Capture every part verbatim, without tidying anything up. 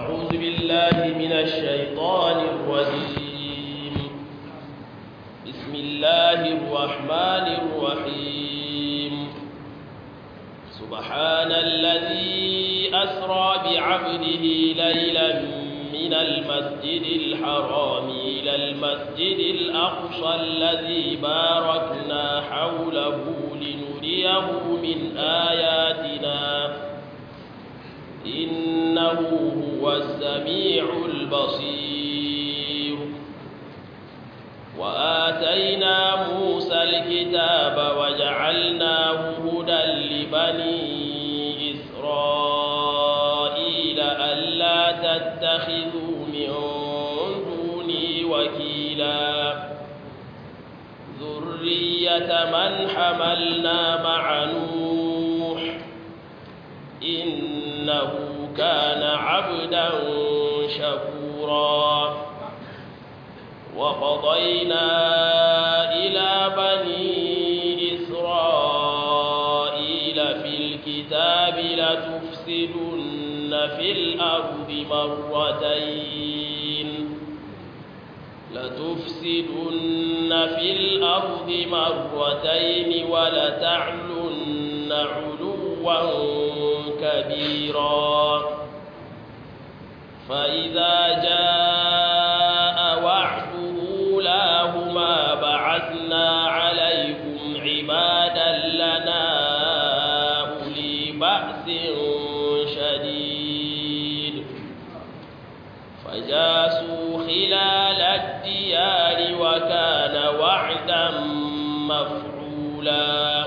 أعوذ بالله من الشيطان الرجيم. بسم الله الرحمن الرحيم. سبحان الذي أسرى بعبده ليلا من المسجد الحرام إلى المسجد الأقصى الذي باركنا حوله لنريه من آياتنا إنه هو السميع البصير. وآتينا موسى الكتاب وجعلناه هدى لبني إسرائيل ألا تتخذوا من دوني وكيلا ذرية من حملنا مع نوح إنه كان عبدا شكورا. وقضينا إلى بني إسرائيل في الكتاب لتفسدن في الأرض مرتين لتفسدن في الأرض مرتين ولتعلن علوا كبيرا. فإذا جاء وعد أولاهما بعثنا عليكم عبادا لنا أولي بأس شديد فجاسوا خلال الديار وكان وعدا مفعولا.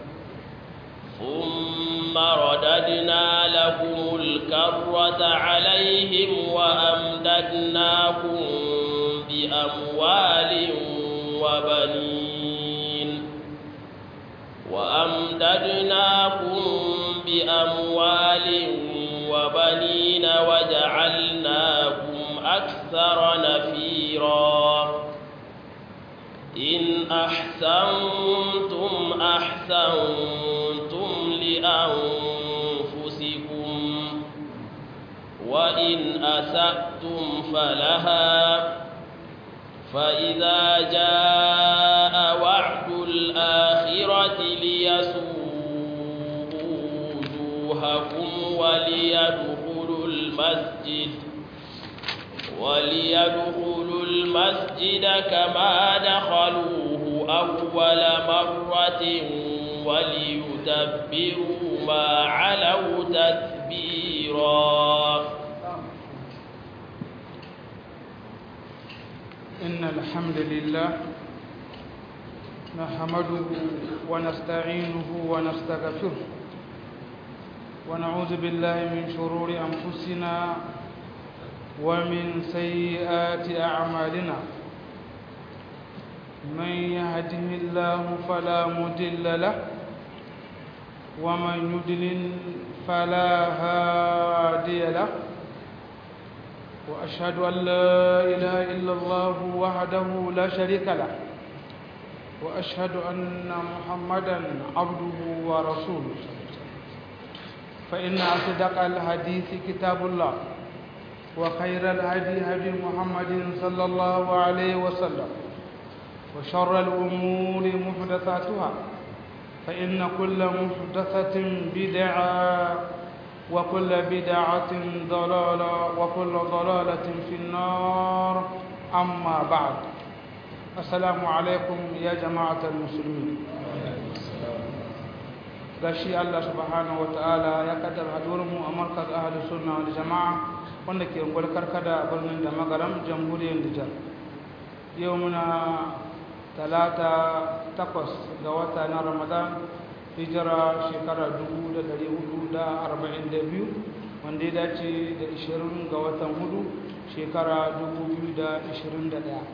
ثم رددنا لكم الكرة عليهم وأمددناكم بأموال وبنين وأمددناكم بأموال وبنين وجعلناكم أكثر نفيرا. إن أحسنتم أحسنتم لأنفسكم وإن أسأتم فلها. فإذا جاء وعد الآخرة ليسوءوا وجوهكم وليدخلوا المسجد وليدخلوا المسجد كما دخلوه أول مرة وليتبروا ما علوا تتبيرا. إن الحمد لله نحمده ونستعينه ونستغفره ونعوذ بالله من شرور أنفسنا ومن سيئات أعمالنا. من يهده الله فلا مضل له ومن يضلل فلا هادي له. وأشهد أن لا إله إلا الله وحده لا شريك له وأشهد أن محمدا عبده ورسوله. فإن أصدق الحديث كتاب الله وخير الهدي هدي محمد صلى الله عليه وسلم وشر الأمور محدثاتها فإن كل محدثة بدعة وكل بدعة ضلالة وكل ضلالة في النار. أما بعد السلام عليكم يا جماعة المسلمين. gashi Allah subhanahu wa ta'ala ya kaddara hadurinmu a markaz ahli sunna wal jama'a wanda ke ungwar karkada a birnin da magaram jamhuriyar Nijar. Yau muna talata takwas ga wata na Ramadan hijira shekara dubu da dari hudu da arba'in da biyu wanda ya dace da ishirin ga watan hudu shekara dubu biyu da ishirin da ɗaya.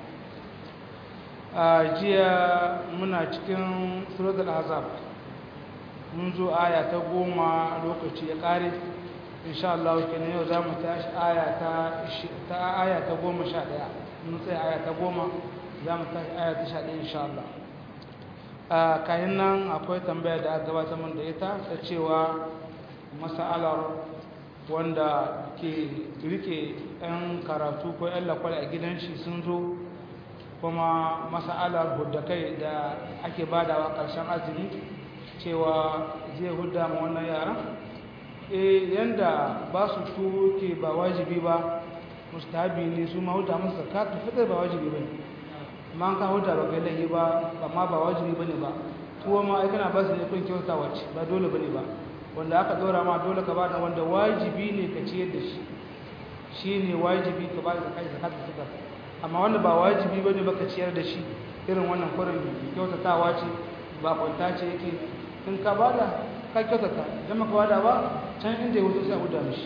A jiya muna cikin suratul Ahzab mun zo aya ta goma lokaci ya kare insha Allah kenan yau zamu tashi aya ta ta aya ta goma sha ɗaya mun sai aya ta goma zamu tashi aya ta sha ɗaya insha Allah. a kayan nan akwai tambaya da aka gabatar min da ita ta cewa mas'alar wanda ke rike 'yan karatu ko 'yan lakwal a gidan shi sun zo kuma masa'alar huddakai da ake badawa ƙarshen azumi cewa zai hudda ma wannan yaran e yanda ba su tuwo ke ba wajibi ba mustahabi ne su ma hudda musu zakatu fitar ba wajibi ba ne amma an ka hudda ba kai lahi ba amma ba wajibi ba ne ba tuwo ma aikana ba su ne kun kyauta wacce ba dole ba ne ba wanda aka dora ma dole ka bada wanda wajibi ne ka ciyar da shi shi ne wajibi ka ba da zakai zakatu fitar amma wanda ba wajibi ba ne ba ka ciyar da shi irin wannan kurin kyautatawa ce ba kwanta ce yake in ka bada ka kyautata idan maka bada ba can inda ya wuce sai a huda mishi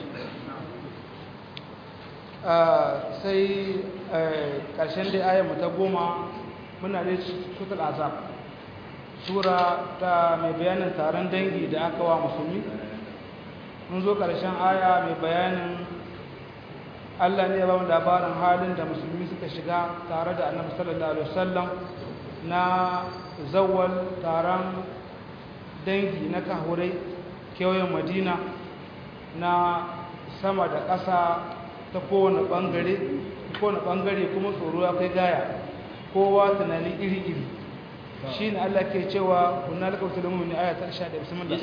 sai ƙarshen dai ayyamu ta goma muna dai sutul azab sura ta mai bayanin taron dangi da aka wa musulmi mun zo ƙarshen aya mai bayanin Allah ne ya ba mu labarin halin da musulmi suka shiga tare da annabi sallallahu alaihi wasallam na zawwal taron dangi na kahurai kewayen madina na sama da ƙasa ta kowane ɓangare kowane ɓangare kuma tsoro ya kai gaya kowa tunani iri-iri shi ne Allah ke cewa kuna laka wasu lamu ne aya ta sha da bismillah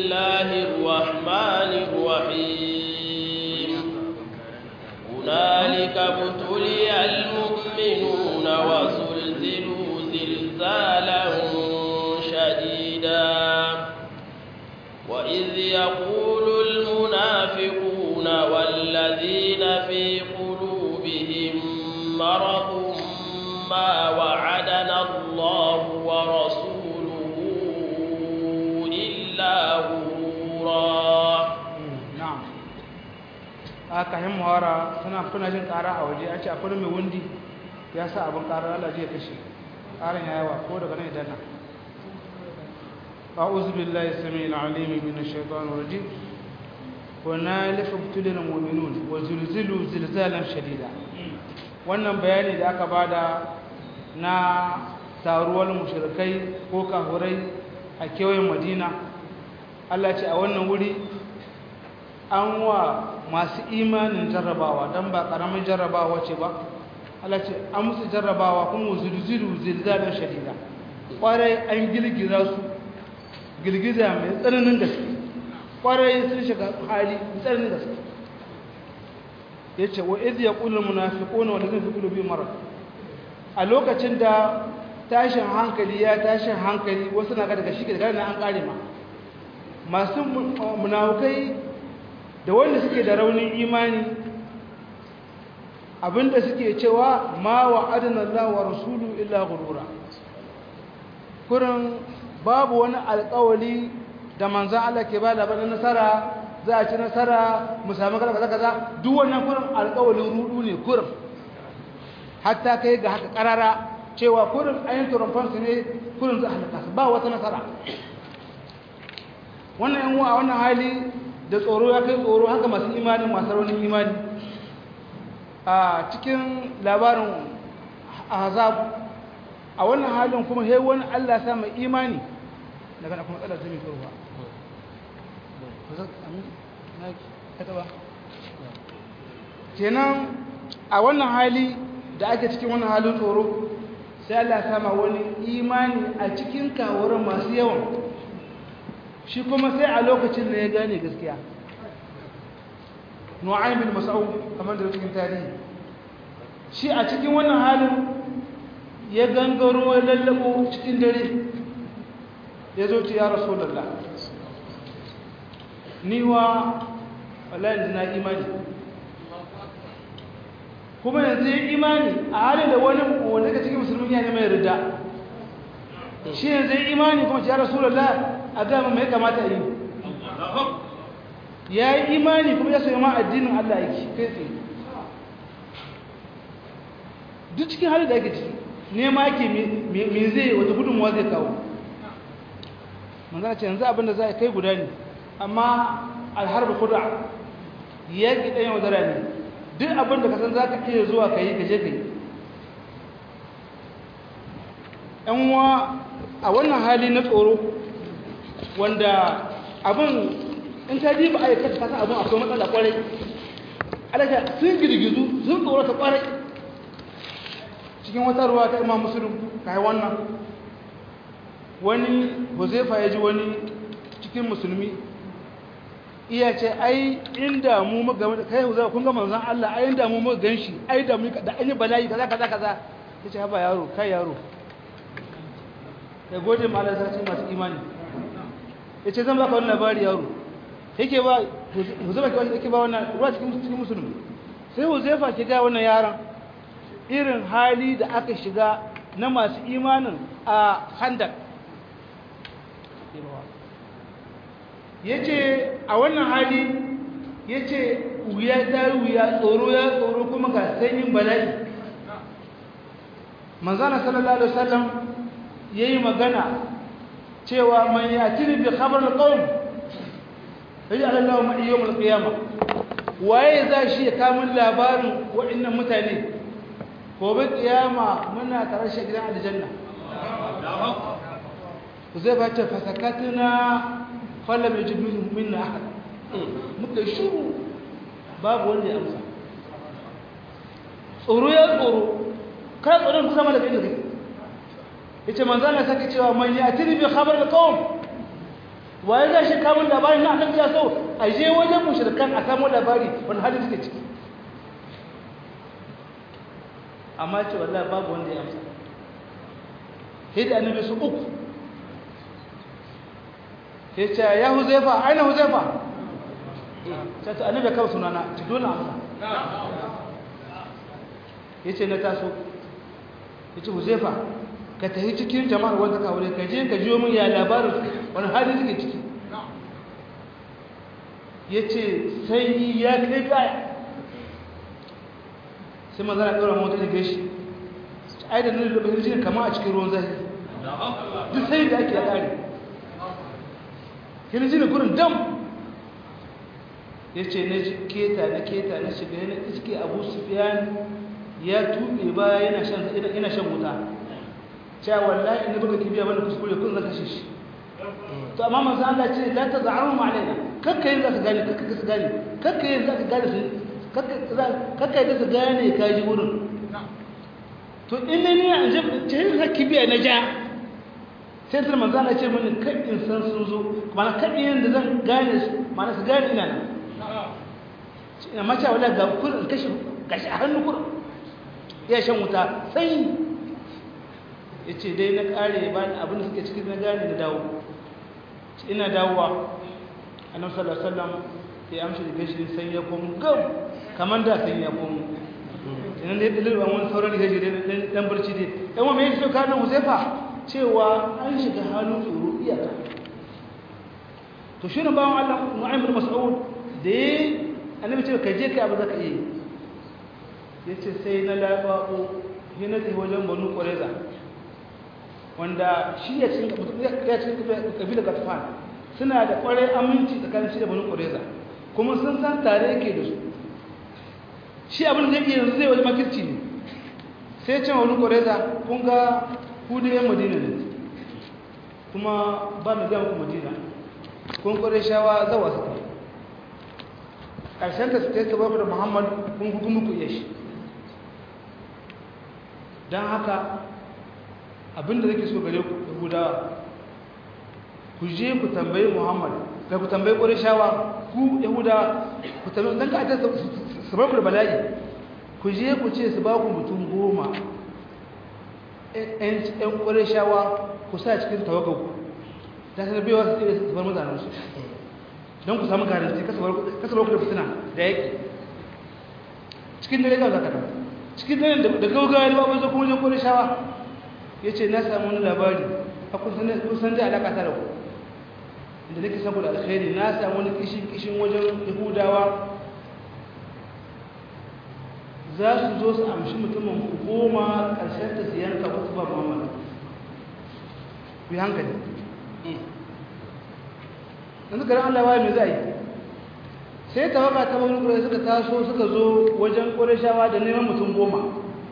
bismillahirrahmanirrahim hunalika butuliyal mu'minuna wa zulzilu zilzalan shadida وإذ يقول المنافقون والذين في قلوبهم مرض ما وعدنا الله ورسوله إلا غرورا نعم aka hin muhara suna kuna jin ƙara a waje an ce akwai mai wundi ya sa abin ƙarar Allah zai kashe ƙarin yawa ko daga nan idan nan أعوذ بالله السميع العليم من الشيطان الرجيم هنالك ابتلي المؤمنون وزلزلوا زلزالا شديدا wannan bayani da aka bada na taruwar mushrikai ko kafurai a kewayen Madina Allah ce a wannan wuri an wa masu imanin jarrabawa dan ba karamin jarrabawa ce ba Allah ce an musu jarrabawa kuma zulzulu zilzalan shadida kwarai an girgiza su girgiza mai tsananin gaske kwarai sun shiga hali mai tsananin gaske ya ce wa izi ya ƙulun munafiƙona wanda zai fi ƙulubi mara a lokacin da tashin hankali ya tashin hankali wasu na daga shi daga na an ƙare ma masu munafukai da wanda suke da raunin imani abinda suke cewa ma wa adana Allah wa rasulu illa gurura kurin babu wani alƙawali da manzan Allah ke ba labarin nasara za a ci nasara mu sami kaza kaza duk wannan kurin alƙawalin rudu ne kurin hatta kai ga haka karara cewa kurin ayin turumfan su ne kurin za a halaka su ba wata nasara wannan yan a wannan hali da tsoro ya kai tsoro haka masu imani masu raunin imani a cikin labarin azab a wannan halin kuma he wani Allah sa mai imani daga na kuma tsallar zai kurwa kenan a wannan hali da ake cikin wannan halin tsoro sai Allah sama wani imani a cikin kawuran masu yawan shi kuma sai a lokacin da ya gane gaskiya Nu'aym bin Mas'ud kamar da cikin tarihi shi a cikin wannan halin ya gangaro ya lallabo cikin dare ya zo ce ya Rasulullah ni wa wallahi na imani kuma yanzu ya imani a halin da wani wanda ka cikin musulmi ya ne mai rida shi yanzu ya imani kuma ce ya Rasulullah a gama mai kamata yi ya yi imani kuma ya soya ma addinin Allah yake kai tsaye duk cikin halin da ake ciki nema yake me zai wata gudunmuwa zai kawo manzana ce yanzu abinda za a kai guda ne amma alharba kuda yaƙi ɗanyen wadara ne duk abinda ka san za ka iya zuwa ka yi gaje ka yi ‘yanwa a wannan hali na tsoro wanda abin in ka ji ba aikata ka san abin akwai matsala kwarai alaka sun girgizu sun tsorata kwarai cikin wata ruwa ta imam muslim kai wannan wani Huzaifa ya ji wani cikin musulmi iya ce ai inda mu muka kai Huzaifa kun ga manzon Allah ai inda mu muka ganshi ai da mu da an yi bala'i kaza kaza kaza yace haba yaro kai yaro ya gode ma Allah sai masu imani yace zan baka wannan labari yaro yake ba Huzaifa kawai yake ba wannan ruwa cikin cikin musulmi sai Huzaifa ke ga wannan yaron irin hali da aka shiga na masu imanin a Khandaq yace a wannan hali yace wuya ta wuya tsoro ya tsoro kuma ga sanyin bala'i manzana sallallahu alaihi wasallam yayi magana cewa man yatini bi khabar alqawm yaj'al Allahu ma yawm alqiyamah waye za shi ya kawo labarin wa'annan mutane gobe kiyama muna tare shi gidan aljanna zai ba ta fasakatuna fallam yajid minna ahad muka shiru babu wanda ya amsa tsoro ya tsoro kai tsoron kusa mana da kai yace manzo Allah sake cewa man yatini bi khabar alqawm waye zai shi kamun labarin na annabi ya so a je wajen mushrikan a samu labari wani hali suke ciki amma ce wallahi babu wanda ya amsa sai da annabi su uku sai ce ya Huzaifa aina Huzaifa sai ta annabi kawo sunana ci dole amsa yace na taso yace Huzaifa ka tafi cikin jama'ar wanda ka wure ka je ka jiyo min ya labarin wani hali suke ciki yace sai ya kai gaya sai manzana ɗora mota da gashi ai da nuna lokacin shi kama a cikin ruwan zafi duk sai da ake ya ƙare yana jini gurin dam ya ce na keta na keta na shiga yana iske abu sufiyan ya tuɓe ba yana shan wuta cewa wallahi ina buga kibiya wani kuskure kun zaka shi shi to amma manzo Allah ce la taz'aru ma'alaina kakkai za ka gane kakkai su gane kakkai za ka gane su kakkai da su gane ka ji wurin to in ne an je ce za kibiya na ja sai sai manzo Allah ce mini kan in san sun zo mana kan yin da zan gane su mana su gane ina nan amma cewa wallahi ga kurin kashi gashi a hannu kurin ya shan wuta sai ya ce dai na ƙare ba da abin da suke cikin na gane na dawo ina dawowa annabi sallallahu alaihi wasallam ya amshi da gashi sai ya komo gam kamar da sai ya komo idan dai dalilin wani sauran gashi dai dan barci dai dan wa me yake ka nan Huzaifa cewa an shiga halin tsoro iyaka to shi ne bawon Allah Nu'aym bin Mas'ud da annabi ce ka je kai abu zaka yi yace sai na lababo yana tafi wajen Banu Qurayza wanda shi ya cin kabilar Gatfan suna da kwarai aminci tsakanin shi da Banu Qurayza kuma sun san tare yake da su shi abin da yake yanzu zai wajen makirci ne sai ce Banu Qurayza kun ga ku da yan Madina ne kuma ba mu ga ku Madina kun Qurayshawa zawa su karshen ta sai ta babu da Muhammad kun hukumu ku iya shi dan haka abinda nake so gare ku Yahudawa ku je ku tambayi Muhammad da ku tambayi Qurayshawa ku Yahudawa ku tambayi dan ka ta sababu da bala'i ku je ku ce su ba ku mutum goma ɗan ɗan Qurayshawa ku sa cikin tawakkal ku da sanar bewa su tsere su bar mutanen su don ku samu garanti kasabar ku da fitina da yake cikin dare ga zakata cikin dare da gaugawa ne ba wai zo kuma wajen Qurayshawa ya ce na samu wani labari a kusan da alaƙa ta da ku inda nake saboda alkhairi na samu wani kishin wajen Yahudawa za su zo su amshi mutumin ku goma ƙarshen ta su yanka wasu ba Muhammad ku yi hankali yanzu garin Allah wa mai za yi sai tawaga ta wani ƙurai suka taso suka zo wajen Qurayshawa da neman mutum goma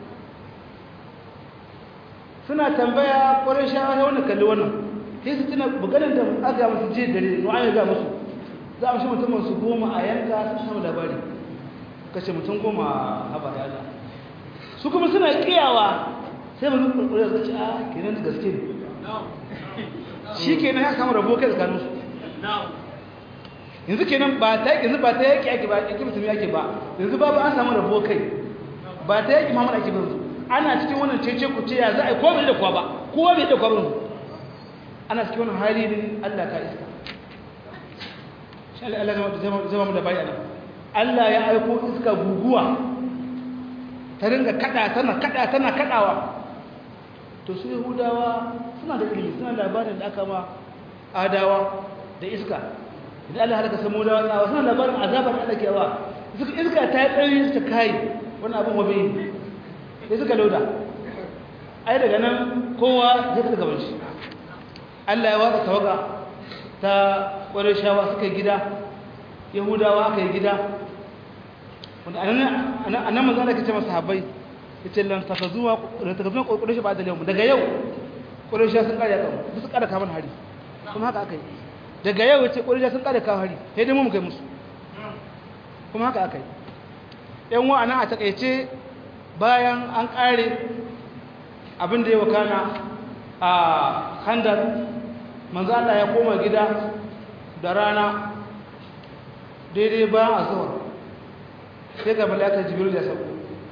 suna tambaya Qurayshawa sai wani kalli wannan sai su tuna buganin da aka musu je dare no an ga musu za a shi mutum su goma a yanka sun samu labari kashe mutum goma a ba da Allah su kuma suna kiyawa sai mun kurkure su ce a kenan da gaske ne shi kenan ya samu rabo kai tsakanin su yanzu kenan ba ta yanzu ba ta yaki ake ba yaki mutum yake ba yanzu babu an samu rabo kai ba ta yaki mamu ake ba ana cikin wannan cece ku ce ya za a yi komai da kuwa ba kowa bai da kuwa ba ana cikin wannan hali ne Allah ka iska shi Allah zama mu da bayani Allah ya aiko iska guguwa ta ringa kada tana kada tana kadawa to su Yahudawa suna da ilimi suna labarin da aka ma adawa da iska idan Allah halaka samu da tsawa suna labarin azabar da ake yawa iska ta yi tsari ta kai wannan abin wabe sai suka lauda ai daga nan kowa zai ta gaban shi Allah ya watsa tawaga ta Qurayshawa suka gida Yahudawa aka yi gida wanda anan manzo Allah kace masa sahabbai yace lan tafazuwa takazuwa Quraysh ba da yau daga yau Qurayshawa sun kare kan su kare kaman hari kuma haka aka yi daga yau yace Qurayshawa sun kare kaman hari sai dai mu kai musu kuma haka aka yi yan wa ana a takeice bayan an kare abin da ya wakana a Khandaq manzo Allah ya koma gida da rana daidai bayan azhar sai ga malaka Jibril ya sauko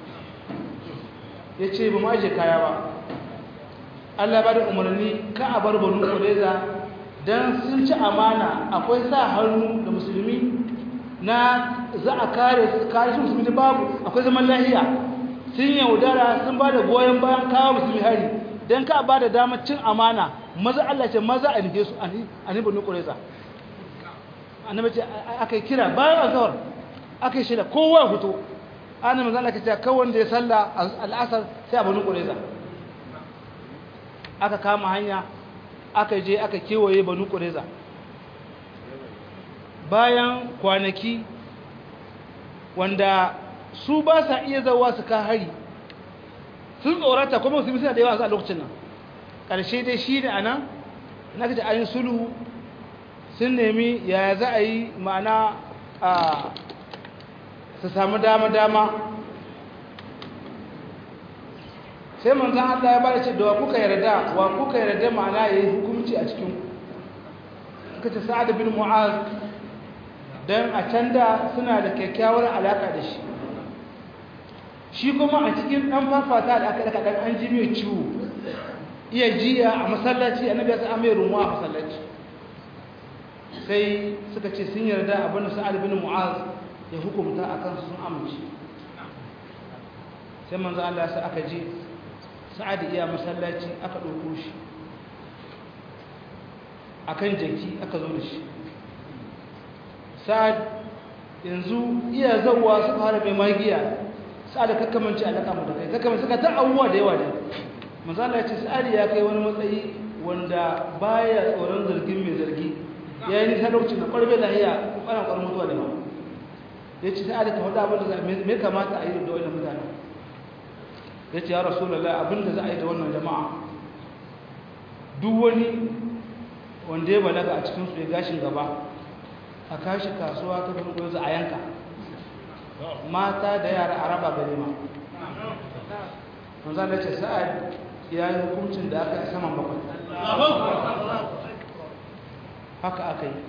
yace ba mu aje kaya ba Allah ba da umarni ka a bar banu Qurayza dan sun ci amana akwai sa hannu da musulmi na za a kare su kare su musulmi babu akwai zaman lahiya sun yaudara sun ba da goyon bayan kawo musulmi hari don ka ba da damar cin amana maza Allah ce maza a nufe su a nufe nukuresa annabi ce aka yi kira bayan azhar aka yi shida kowa fito ana maza Allah ka ce kawai wanda ya salla al'asar sai a banu kuresa aka kama hanya aka je aka kewaye banu kuresa bayan kwanaki wanda su ba sa iya zawa su ka hari sun tsorata kuma musulmi suna da yawa a lokacin nan ƙarshe dai shi ne a nan na kaji ayin sulhu sun nemi yaya za a yi ma'ana a su samu dama-dama sai manzan Allah ya bada ce da wa kuka yarda wa kuka yarda ma'ana ya yi hukunci a cikin suka ce sa'ad bin mu'az don a can da suna da kyakkyawar alaƙa da shi shi kuma a cikin ɗan fafata da aka daga ɗan an ji mai ciwo iya jiya a masallaci annabi ya sa mai rumuwa a masallaci sai suka ce sun yarda abin da sa'ad bin mu'az ya hukumta a kansu sun amince sai manzo Allah ya sa aka je sa'ad iya masallaci aka ɗauko shi akan jaki aka zo da shi sa'ad yanzu iya zawwa su fara mai magiya sa'ad kakkamanci alaka mu da kai kakkamanci suka ta abubuwa da yawa ne manzo Allah ya ce sa'ad ya kai wani matsayi wanda baya tsoron zargin mai zargi yayin nisa lokacin da ƙwarbe lahiya ko ana ƙwarar mutuwa da ma ya ce sa'ad ka faɗa abin da me kamata a yi da wannan mutane ya ce ya rasulullah abin da za a yi da wannan jama'a duk wani wanda ya balaga a cikin su ya gashin gaba a kashi kasuwa ta farko za a yanka mata da yara a raba gari ma manzan da ce sa'ad ya yi hukuncin da aka yi saman bakwai haka aka yi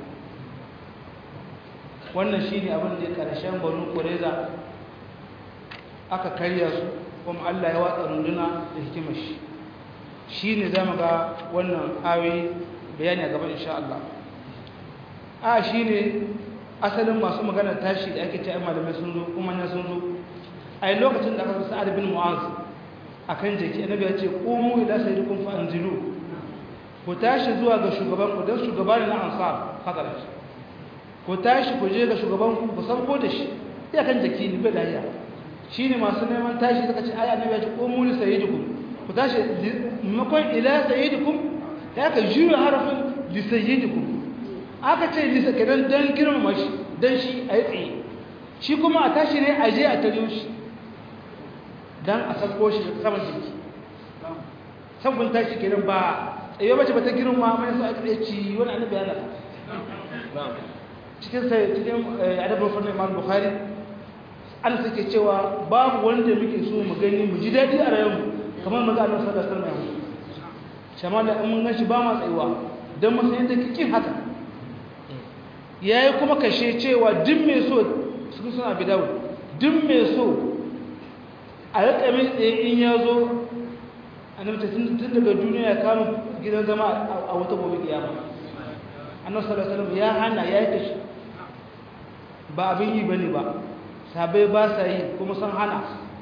wannan shi ne abin da ya ƙarshen banu ƙureza aka karya su kuma Allah ya watsa runduna da hikimar shi shi ne za mu ga wannan ayoyi bayani a gaban insha Allah a shi ne asalin masu magana tashi da ake cewa malamai sun zo kuma na sun zo a lokacin da aka sa'ad bin mu'az akan jaki annabi ya ce qumu ila sayyidikum fa anzilu ku tashi zuwa ga shugaban ku dan shugaba ne na ansar fadarat ku tashi ku je ga shugaban ku ku san ko da shi ya kan jaki ne bai lafiya shine masu neman tashi suka ce ai annabi ya ce qumu li sayyidikum ku tashi makon ila sayyidikum ya ka juya harafin li sayyidikum aka ce lisa kenan don girmama shi don shi a yi tsaye shi kuma a tashi ne a je a tare shi don a sako shi saman jiki sabbin tashi kenan ba tsaye bace ba ta girma mai su a tsaye ci wani annabi ya nasa cikin sai cikin adabul fanni Imam Bukhari an sake cewa babu wanda muke so mu gani mu ji dadi a rayuwarmu kamar manzo Allah sallallahu alaihi wasallam shamala in mun gashi ba ma tsayuwa dan mu san yadda kike haka yayi kuma kashe cewa duk mai so su suna bidawo duk mai so a rika mai tsaye in ya zo annabi tun daga duniya ya kama gidan zama a wata gobe kiyama annabi sallallahu alaihi wasallam ya hana ya yi kashi ba abin yi bane ba sabai ba sa yi kuma san hana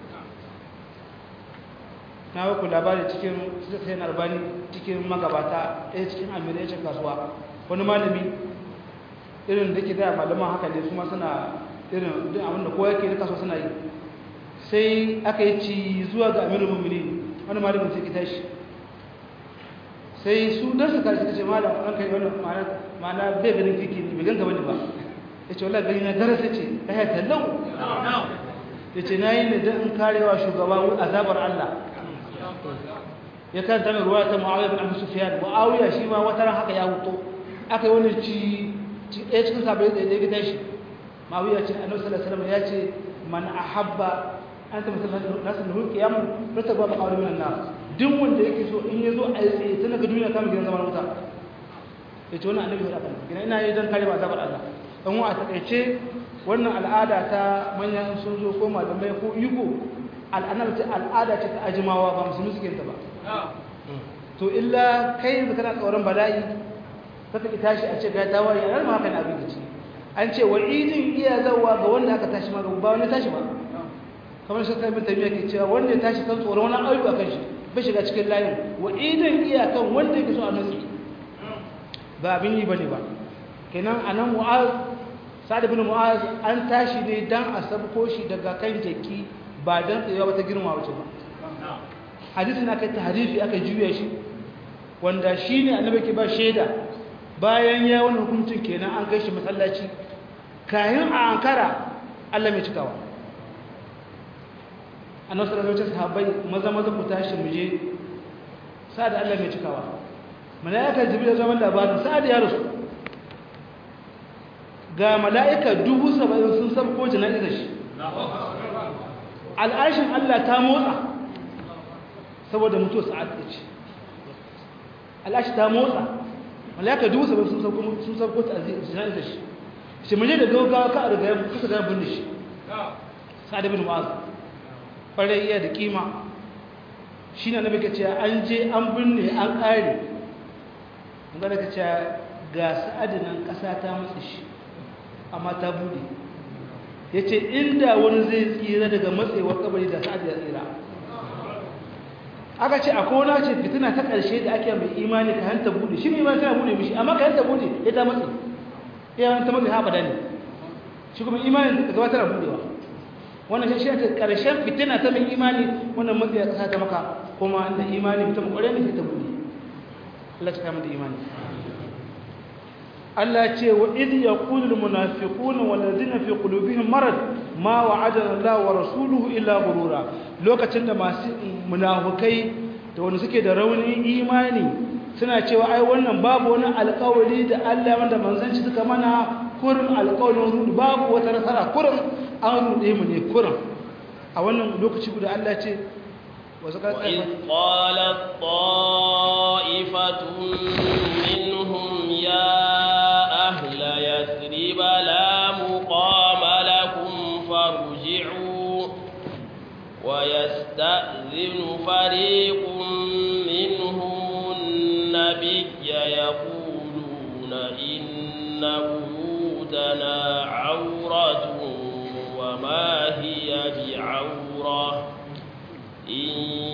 na waku labari cikin sai na albani cikin magabata ɗaya cikin amirai kasuwa wani malami irin da ke da malaman haka ne kuma suna irin duk abin da kowa yake da kasuwa suna yi sai aka yi ci zuwa ga amirul mu'minin wani malamin sai ki tashi sai su dan su karshe kace malam an kai wannan ma'ana ma'ana bai ganin kiki ne bai ganka bane ba yace wallahi gani na darasa ce kai tallau yace nayi ne dan in karewa shugaba azabar Allah ya kanta mai ruwa ta Muawiya bin Abi Sufyan Muawiya shi ma wata ran haka ya huto aka yi wani ci ci ɗaya cikin sabai da ya tashi Muawiya ce Annabi sallallahu alaihi wasallam ya ce man ahabba anta misalan nasu nuhu qiyam rataba maqawli min an-nar duk wanda yake so in yazo a tsaye tun daga duniya kamar gidan zaman wuta yace wannan annabi ya faɗa kina ina yi dan kare ba zabar Allah dan wa a takeice wannan al'ada ta manyan sun zo ko malamai ko iko al'anabta al'ada ce ta ajimawa ba musulmi suke ta ba to illa kai da kana tsoron bala'i kaka ki tashi a ce ga tawaye a ma haka na abin da ce an ce wa'idin iya zawa ga wanda aka tashi ma ba wani tashi ba kamar shi kai mutum yake cewa wanda ya tashi kan tsoron wani ayyuka kan shi bai shiga cikin layin wa'idin iya kan wanda yake so a nutsi ba abin yi bane ba kenan anan mu'az sa'ad ibn mu'az an tashi ne dan a sabko shi daga kan jaki ba dan tsayawa ta girma wace ba hadisin aka tahrifi aka juya shi wanda shine annabi ke ba shaida bayan ya wani hukuncin kenan an kai shi masallaci kayan a ankara Allah mai cikawa annabi sallallahu alaihi wasallam sahabbai maza maza ku tashi muje sa'ad Allah mai cikawa malaika jibril zaman labarin sa'ad ya rasu ga malaika dubu saba'in sun sabko jana'izar shi al'arshin Allah ta motsa saboda mutuwa sa'ad ce al'arshi ta motsa malaka dubu saba'in sun sauko sun sauko ta jana'izar shi shi muje da gaugawa ka riga ya kusa ga binne shi sa'ad ibn mu'az kwarai iya da kima shine annabi kace an je an binne an kare mun ga kace ga sa'ad nan kasa ta mutsi shi amma ta bude yace inda wani zai tsira daga matsewar kabari da sa'ad ya tsira aka ce akwai wani ce fitina ta ƙarshe da ake mai imani ka hanta bude shi ne imani tana bude mishi amma ka hanta bude ya ta matsi ya ta matsi ha badani shi kuma imani da gaba tana budewa wannan shi ne ƙarshen fitina ta mai imani wannan matsi ya kasa ta maka kuma da imani mutum ƙwarai ne sai ta bude Allah ya kama da imani Allah ce wa idh yaqulu almunafiquna walladhina fi qulubihim marad ma wa'adana Allah wa rasuluhu illa ghurura lokacin da masu munafikai da wanda suke da raunin imani suna cewa ai wannan babu wani alƙawari da Allah wanda manzanci suka mana kurin alƙawarin rudu babu wata nasara kurin an rude mu ne kurin a wannan lokaci guda Allah ce وإذ قالت طائفة منهم يا أهل يثرب لا مقام لكم فارجعوا ويستأذن فريق منهم النبي يقولون إن بيوتنا عورة وما هي بعورة إن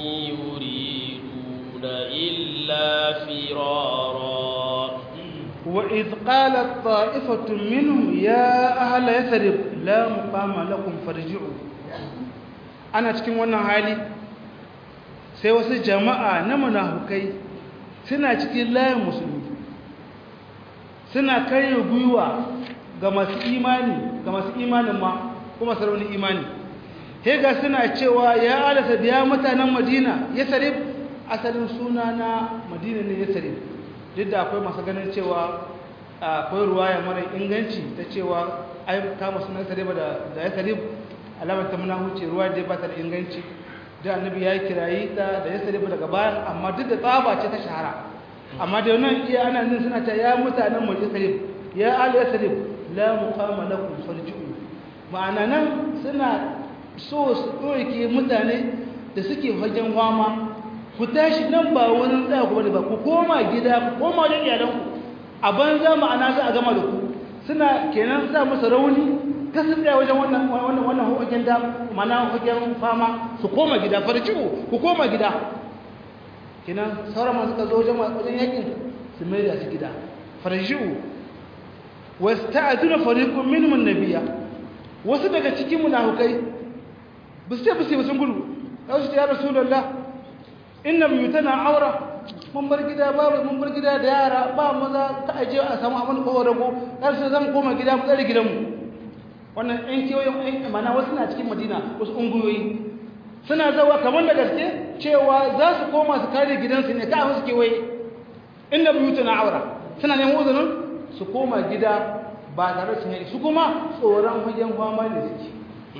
يريدون إلا فرارا وإذ قالت طائفة منهم يا أهل يثرب لا مقام لكم فارجعوا أنا cikin wannan hali sai wasu jama'a na munafukai suna cikin layin musulmi suna kai gwiwa ga masu imani ga masu imanin ma kuma sarauni imani hega suna cewa ya alasa biya mutanen Madina Yasrib asalin suna na Madina ne Yasrib duk da akwai masu ganin cewa akwai ruwaya mara inganci ta cewa ai kama sunan Yasrib da da Yasrib alamar ta muna huce ruwa da ba ta da inganci da annabi ya kirayi ta da Yasrib daga bayan amma duk da tsaba ce ta shahara amma da nan iya ana nan suna ta ya mutanen mu Yasrib ya al Yasrib la muqama lakum farji'u ma'ana nan suna so su ɗauke mutane da suke fagen fama ku tashi nan ba wurin tsaya ku bane ba ku koma gida ku koma wajen iyalanku a banza ma'ana za a gama da ku suna kenan sa musu rauni ta su tsaya wajen wannan wannan wannan hukukin da ma'ana hukukin fama su koma gida farji'u ku koma gida kenan sauran masu ka zo wajen wajen yakin su mai da su gida farji'u wasta'aduna fariqun minhum an-nabiyya wasu daga cikin munafukai ba su ce ba su yi sun gudu za su ce ya rasulullah inna buyutana aura mun bar gida babu mun bar gida da yara ba maza ta aje a samu abin kowa rago har sai zan koma gida mu tsare gidanmu wannan ɗan kewayen ɗan mana wasu na cikin madina wasu unguyoyi suna zawa kamar da gaske cewa za su koma su kare gidansu ne ka musu kewaye inna buyutana aura suna neman uzurin su koma gida ba tare da su kuma tsoron fagen kwama ne suke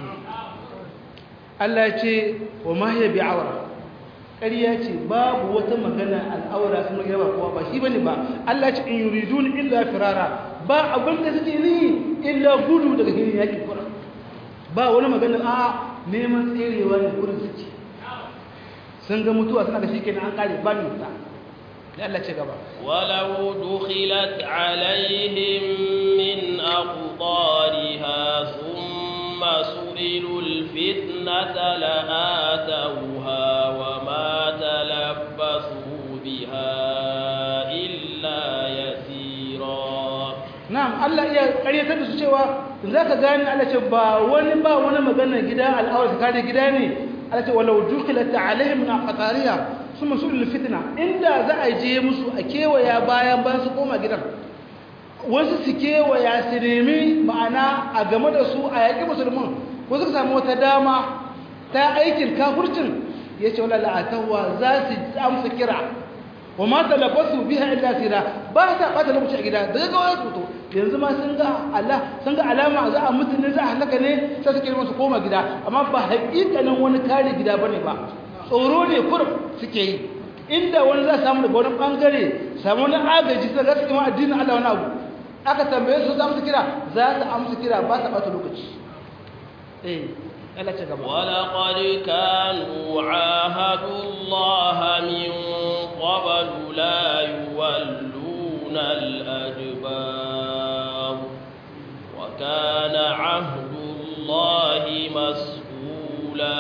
Allah ya ce wa ma hiya bi'awra ƙarya ce babu wata magana al'aura sun ga ba kowa ba shi bane ba Allah ya ce in yuridun illa firara ba abin da suke ni illa gudu daga gidan yaki kura ba wani magana a neman tserewa ne gurin suke sun ga mutuwa suna da shi kenan an kare ba ni ta da Allah ce gaba walau dukhilat alaihim min aqtariha thumma su'ilul fitnata la'atawha wa ma talabbasu biha illa yasira na'am Allah iya ƙaryatar da su cewa zaka gane Allah ce ba wani ba wani magana gida al'aura ka da gida ne Allah ce walau dukhilat alaihim min aqtariha suma sulul fitna inda za a je musu a kewaya bayan ban su koma gidan wasu su kewaya su nemi ma'ana a game da su a yaƙi musulman wasu su samu wata dama ta aikin kafurcin ya ce wala la'atawa za su amsa kira wa ma talabasu biha illa sira ba ta bata lokaci a gida daga kawai su to yanzu ma sun ga Allah sun ga alama za a mutu ne za a halaka ne sai suke musu koma gida amma ba haƙiƙanin wani kare gida bane ba tsoro ne kur suke yi inda wani za samu daga wani bangare samu wani agaji sai za su kima addinin Allah wani abu aka tambaye su za mu kira za su amsa kira ba ta bata lokaci eh Allah ce gaba wala qad kanu ahadu Allah min qabl la yuwalluna al-adbar wa kana ahdu Allah mas'ula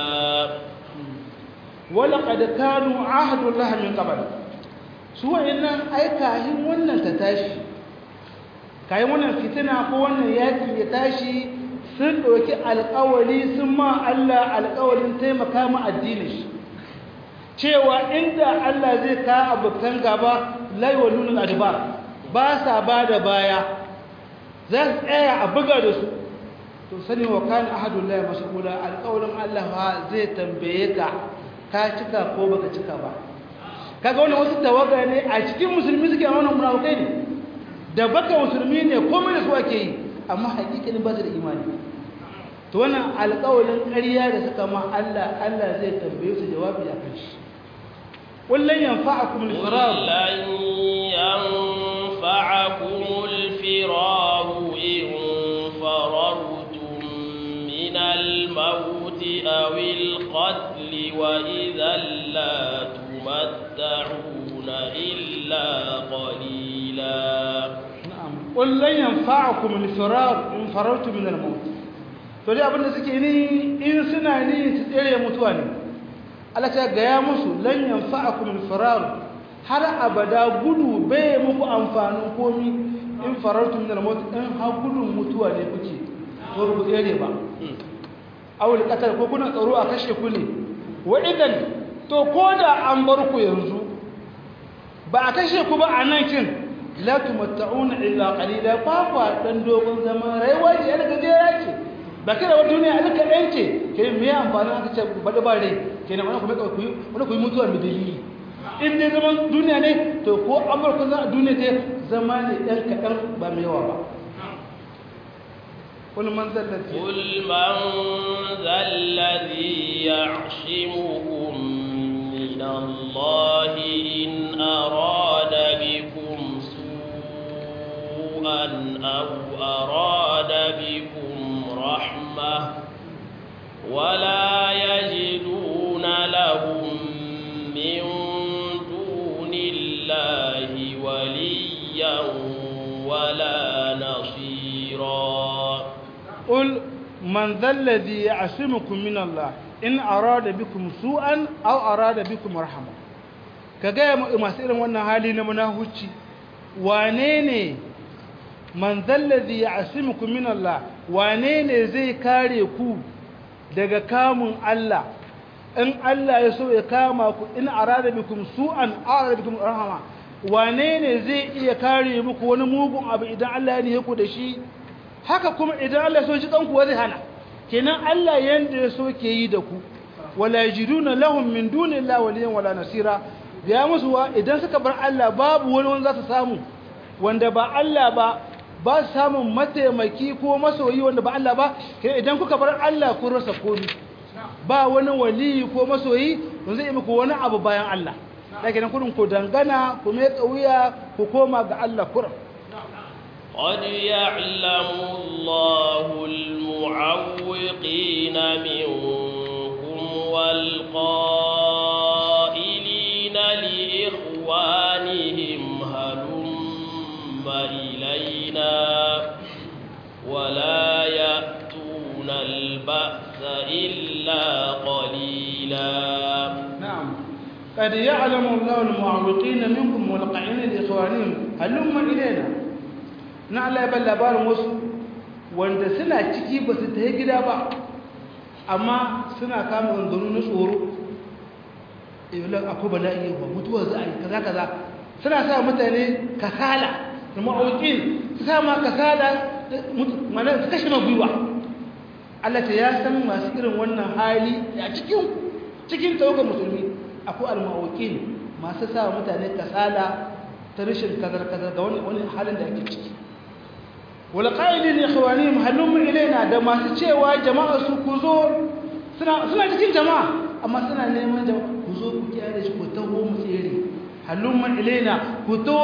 walaƙad kanu ahadullah min qabl su wayannan ai kahin wannan ta tashi kayan wannan fitina ko wannan yaki ya tashi sun doki alƙawari sun ma Allah alƙawarin taimaka ma addinin shi cewa inda Allah zai ka abukan gaba lai walunul adbar ba sa bada baya za su tsaya a buga da su to sani wa kana ahadullah mas'ula alƙawarin Allah zai tambaye ka ka cika ko baka cika ba kaga wannan wasu tawaga ne a cikin musulmi suke wannan munafikai ne da baka musulmi ne komai da su ake yi amma hakikanin ba su da imani to wannan alƙawarin ƙarya da suka ma Allah Allah zai tambaye su jawabi a kan shi wallan yanfa'akum al-firar lan yanfa'akum al-firar in farartum min al-maut aw al-qatl وإذا لا تمتعون إلا قليلا نعم قل لن ينفعكم الفرار إن فررتم من الموت to dai abinda suke ni in suna ni su tsere mutuwa ne Allah ta ga ya musu lan yanfa'akum al-firar har abada gudu bai muku amfanin komi in farartum min al-maut in ha gudun mutuwa ne kuke to ku tsere ba awul qatal ko kuna tsaro a kashe ku ne wa idan to ko da an bar ku yanzu ba a kashe ku ba a nan kin la tumatta'una illa qalila fa fa dan dogon zaman rayuwa ce yana gajera ce ba kada wa duniya alka dan ce ke me amfanin aka ce bada ba rai kenan wannan kuma ku wannan ku mutuwa mai dalili in dai zaman duniya ne to ko an bar ku za duniya ce zama ne ɗan kaɗan ba mai yawa ba قل من ذا الذي قل من ذا الذي يعصمكم من الله إن أراد بكم سوءا أو أراد بكم رحمة ولا يجدون لهم من دون الله وليا ولا نصيرا قل من ذا الذي يعصمكم من الله إن أراد بكم سوءا أو أراد بكم رحمة كجاء masu irin wannan hali na munahuci wane ne man dhal ladhi ya'simukum min Allah wane ne zai kare ku daga kamun Allah in Allah ya so ya kama ku in arada bikum su'an arada bikum rahama wane ne zai iya kare muku wani mugun abu idan Allah ya nihe ku da shi haka kuma idan Allah so ji kanku zai hana kenan Allah yanda ya so ke yi da ku wala yajiduna lahum min dunillahi waliyan wala nasira ya musu wa idan suka bar Allah babu wani wanda za su samu wanda ba Allah ba ba su samun mataimaki ko masoyi wanda ba Allah ba kenan idan kuka bar Allah kun rasa komai ba wani wali ko masoyi wanda zai yi muku wani abu bayan Allah lakin kudin ku dangana ku mai kauya ku koma ga Allah kurum قد يعلم الله المعوقين منكم والقائلين لإخوانهم هلم إلينا ولا يأتون البأس إلا قليلا نعم قد يعلم الله المعوقين منكم والقائلين لإخوانهم هلم إلينا na Allah ya ban labarin wasu wanda suna ciki ba su ta gida ba amma suna kama ganganu na tsoro ilan akwai bala'i ba mutuwa za a yi kaza kaza suna sa mutane kasala da ma'aukin su sa ma kasala mana su kashe magwiwa Allah ta ya san masu irin wannan hali a cikin cikin tawagar musulmi akwai al-ma'aukin masu sa mutane kasala ta rashin kazar kazar ga wani halin da ake ciki walƙa'ilin ikhwanihim halumma ilaina da masu cewa jama'a su ku zo suna suna cikin jama'a amma suna neman jama'a ku zo ku kiyaye shi ku taho mu tsere halumma ilaina ku to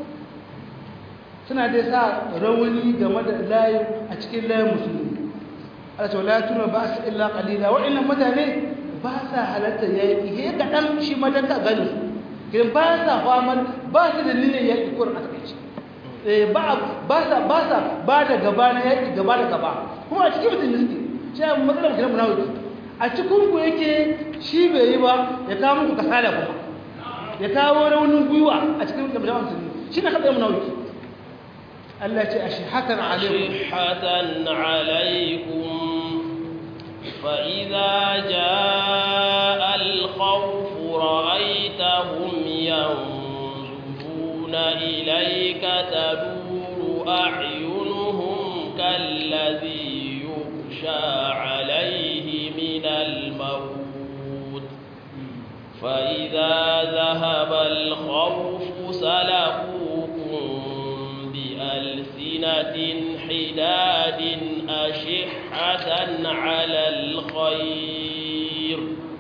suna dai sa rawani game da layi a cikin layin musulmi Allah ta wala tuna ba su illa qalila wa'annan mutane ba sa halatta yaki he ga dan shi madaka gani kin ba sa faman ba su da niyyar yaki Qur'an take ci ba sa ba sa ba da gaba na yaki gaba da gaba kuma a cikin mutum suke sai matsalar kiran munafiki a cikin ku yake shi bai yi ba ya kawo muku kasala kuma ya kawo raunin gwiwa a cikin jama'a musulmi shi ne kada munafiki Allah ya ce ashhatan alaikum ashhatan alaikum fa idza jaa al-khawf ra'aytahum yanzuruna ilayka taduru a'yunuhum kalladhi yughsha alayhi min al-maut fa idza dhahaba al-khawf salaqukum بألسنة حداد أشحة على الخير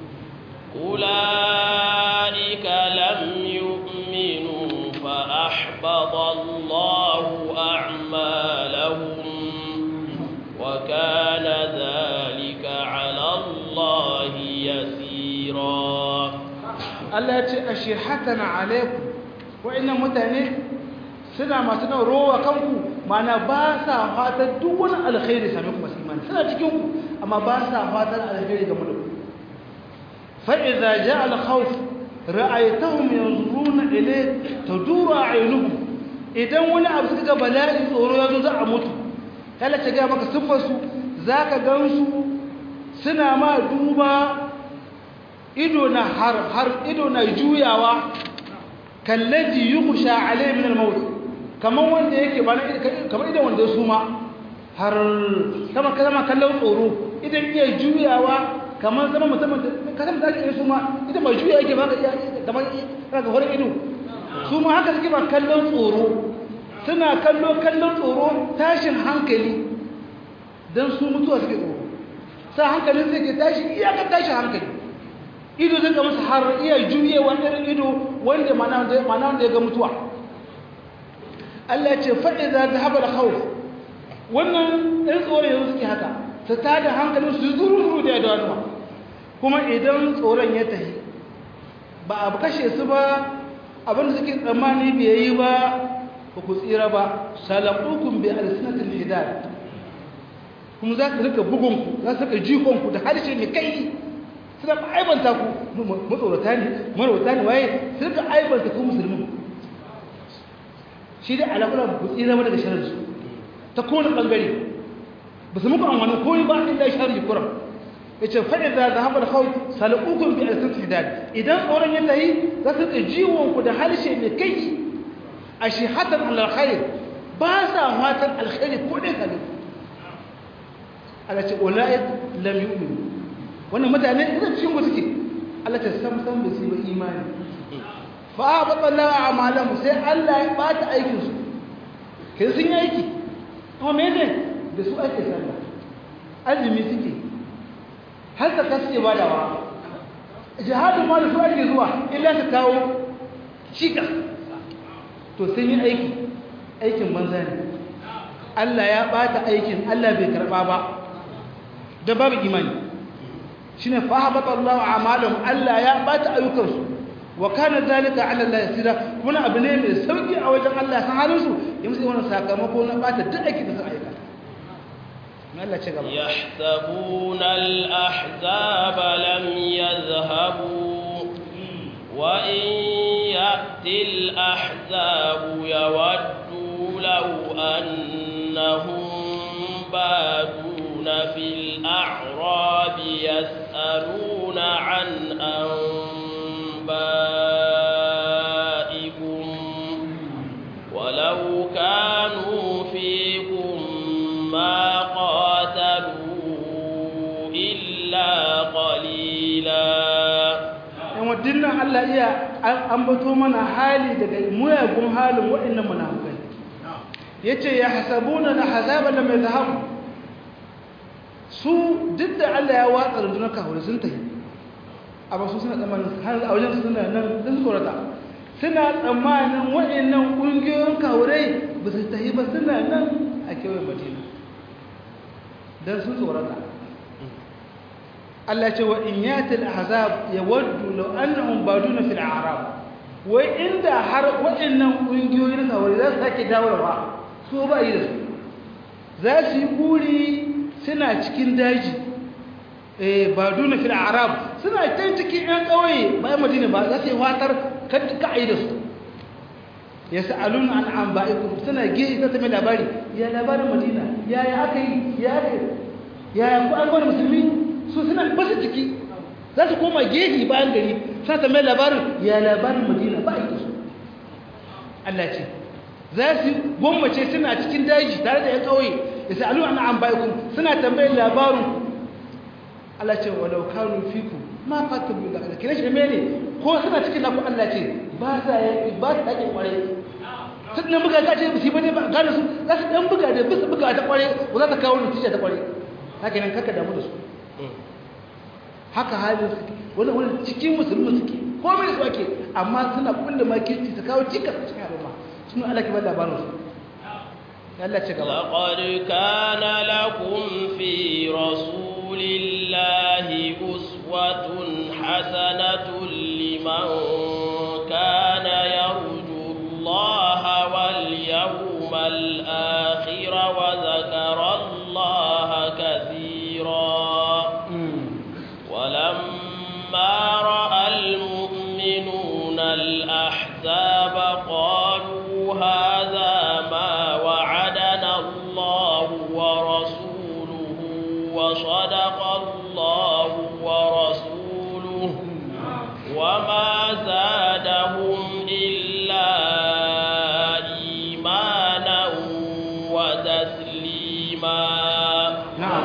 أولئك لم يؤمنوا فأحبط الله أعمالهم وكان ذلك على الله يسيرا التي أشحة عليكم وإن متنين suna masu nan rowa kanku mana ba sa fatan duk wani alkhairi same ku masu imani suna cikin ku amma ba sa fatan alkhairi ga mulku fa idza jaa al khawf ra'aytahum yanzuruna ilayk taduru a'yunuhum idan wani abu suka ga bala'i tsoro yazo za a mutu kala ta ga maka siffar su zaka gansu suna ma duba ido na har har ido na juyawa kallaji yughsha alayhi min al maut kamar wanda yake ba kamar idan wanda ya suma har kama kalama kallon tsoro idan iya juyawa kamar zama musamman kasar da ake suma idan ba juya yake ba kamar kaga horon ido suma haka suke ba kallon tsoro suna kallo kallon tsoro tashin hankali don su mutuwa suke tsoro sa hankalin sai ke tashi iyakar tashin hankali ido zai ga musu har iya juyewa irin ido wanda mana wanda ya ga mutuwa Allah ya ce fa'iza dhahaba al-khawf wannan ɗan tsoron yanzu suke haka su tada hankalin su zuru zuru da yadda kuma idan tsoron ya tahi ba a kashe su ba abinda suke tsammani bai yi ba ba ku tsira ba salakukum bi alsinatil hidayah kuma za ka rika bugunku za su rika jikonku da harshe mai kai suna aibanta ku matsorata ne marwata ne waye su rika aibanta ku musulmi shi dai alaƙula ba ku tsira ba daga shararsu ta kowane ɓangare ba su muku amfani koyi ba inda sharri kuram ya ce faɗin da za haɓar hau salakukun bi alsinatil hidayah idan tsoron ya tayi za su rika jiwonku da harshe mai kai a shi hatan alkhair ba sa fatan alkhairi ko dai kalin Allah ce ulaik lam yu'minu wannan mutane idan cikin ku suke Allah ta sam sam ba su ba imani fa batalla a'malahu sai Allah ya bata aikin su kai sun yi aiki amma me ne da su ake sallah azumi suke har ta kaske badawa jihadu ma da su ake zuwa illa ta kawo shika to sun yi aiki aikin banza ne Allah ya bata aikin Allah bai karba ba da babu imani shine fa habata Allahu a'malahum Allah ya bata ayyukansu wa kana zalika 'ala Allah yasira kuma abu ne mai sauki a wajen Allah san halin su ya musu wannan sakamako na bata duk aikin da suka aikata Allah ce gaba yahsabuna al-ahzaba lam yadhhabu wa in ya'ti al-ahzabu yawaddu law annahum baduna fil a'rab yas'aluna 'an anba'ikum walau kanu fikum ma qatalu illa qalila yan wadannan Allah iya ambato mana hali daga muyagun halin waɗannan munafikai yace ya hasabuna la hazaba lam yadhhab su duk da Allah ya watsa rundunar kafir sun tafi amma su suna tsammanin har a wajen suna nan sun tsorata suna tsammanin waɗannan ƙungiyoyin kafirai ba su tafi ba suna nan a kewayen Madina dan sun tsorata Allah ce wa in yatil ahzab yawaddu law annahum baduna fil a'rab wai inda har waɗannan ƙungiyoyin kafirai za su sake dawowa su ba yi da su za su yi buri suna cikin daji eh baduna fil a'rab suna can cikin ɗan ƙauye bayan Madina ba za su yi watar ka ayi da su yas'aluna an anba'ikum suna gehe ta mai labari ya labarin Madina ya ya aka yi ya aka ya ya ku an gwada musulmi su suna basu ciki za su koma gehe bayan gari suna ta mai labarin ya labarin Madina ba yi da su Allah ce za su gwammace suna cikin daji tare da ya ƙauye yas'aluna an anba'ikum suna tambayar labarin Allah ce walau kanu fikum ma fatabu da kake shi mene ko suna cikin naku Allah ce ba sa yaki ba ta yaki kware sun nan buga kace su bane ba gane su za su dan buga da bisu buga ta kware ko za ta kawo nutija ta kware haka nan kaka damu da su haka halin su wani wani cikin musulmi suke komai su ake amma suna kullu makirci su kawo cikas cikin al'umma sun Allah ke ba labarin su Allah ce gaba laqad kana lakum fi rasul لله أسوة حسنة لمن كان يرجو الله واليوم الآخر وذكر الله كثيرا ولما رأى المؤمنون الأحزاب قالوا هذا ما وعدنا الله ورسوله وصدق الله ورسوله وما زادهم إلا إيمانا وتسليما نعم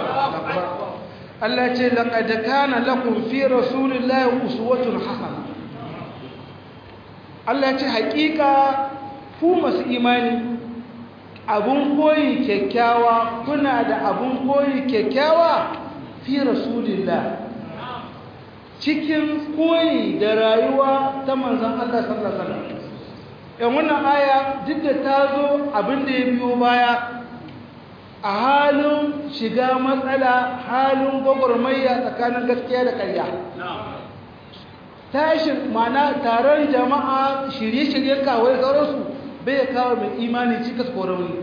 التي لقد كان لكم في رسول الله أسوة حسنة التي حقيقة فومس إيماني abun koyi kyakkyawa kuna da abun koyi kyakkyawa fi rasulillah cikin koyi da rayuwa ta manzon Allah sallallahu alaihi wasallam yan wannan aya duk da ta zo abin da ya biyo baya a halin shiga matsala halin gwagwarmayya tsakanin gaskiya da ƙarya tashin mana taron jama'a shirye-shiryen kawai sauransu bai kawo mai imani cikas ko rauni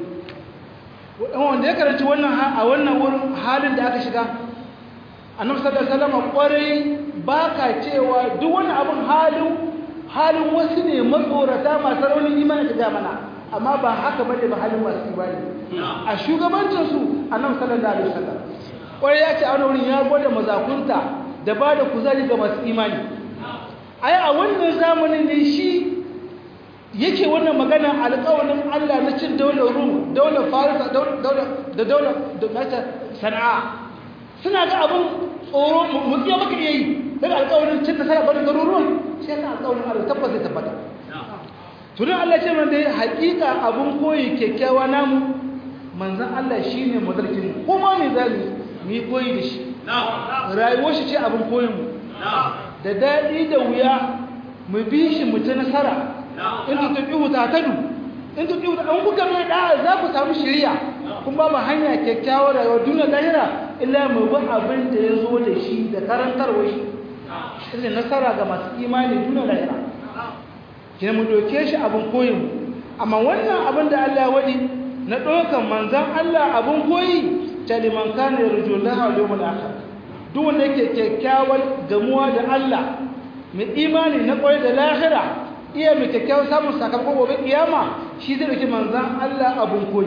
wanda ya karanci wannan a wannan wurin halin da aka shiga annabi sallallahu alaihi wasallam kwarai baka cewa duk wani abin halin halin wasu ne matsorata masu raunin imani shiga mana amma ba haka bane ba halin masu imani a shugabancin su annabi sallallahu alaihi wasallam kwarai ya ce a wani wurin ya gwada mazakunta da ba da kuzari ga masu imani ai a wannan zamanin ne shi yake wannan magana alƙawarin Allah na cin daular Rum daular Farisa da daular da Sana'a suna ga abin tsoro mutsiya maka yayi daga alƙawarin cin nasara bar garuruwan sai ka alƙawarin Allah tabbata tabbata tunan Allah ce man dai haƙiƙa abun koyi kyakkyawa namu manzon Allah shine madarkin kuma ne zamu mu koyi da shi rayuwar shi ce abun koyin mu da dadi da wuya mu bi shi mu ta nasara in tuqiu ta tadu in tuqiu an kuka mai da za ku samu shiriya kun ba mu hanya kyakkyawar rayuwar duniya lahira illa mu bi abin da yazo da shi da karantarwar shi irin nasara ga masu imani duniya lahira kina mu doke shi abin koyin mu amma wannan abin da Allah ya wadi na dokan manzon Allah abin koyi taliman kana yarjullaha wal yawmil akhir duk wanda yake kyakkyawar gamuwa da Allah mai imani na koyi da lahira iya mai kyakkyawar samun sakamakon gobe kiyama shi zai dauki manzon Allah abin koyi